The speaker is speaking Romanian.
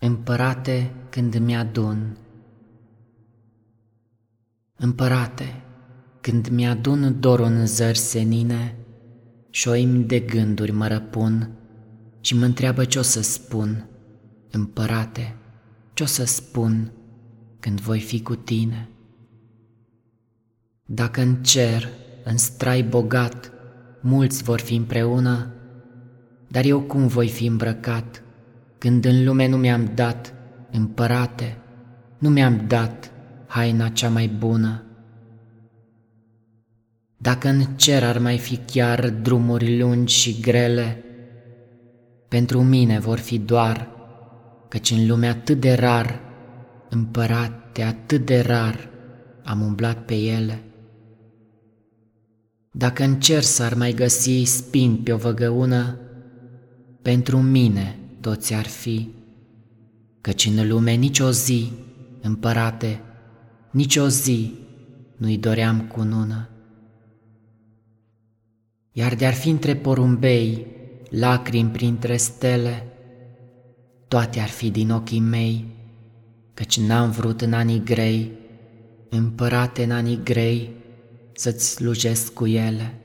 Împărate, când mi-adun. Împărate, când mi-adun dorul în zări senine, șoimi de gânduri mă răpun și mă întreabă ce-o să spun. Împărate, ce-o să spun când voi fi cu tine? Dacă în cer, în strai bogat, mulți vor fi împreună, dar eu cum voi fi îmbrăcat, când în lume nu mi-am dat, împărate, nu mi-am dat haina cea mai bună? Dacă în cer ar mai fi chiar drumuri lungi și grele, pentru mine vor fi doar, căci în lume atât de rar, împărate, atât de rar, am umblat pe ele. Dacă în cer s-ar mai găsi spini pe o văgăună, pentru mine toți ar fi, căci în lume nicio zi, împărate, nicio zi nu-i doream cunună. Iar de-ar fi între porumbei, lacrimi printre stele, toate ar fi din ochii mei, căci n-am vrut în anii grei, împărate, în anii grei, să-ți slujesc cu ele.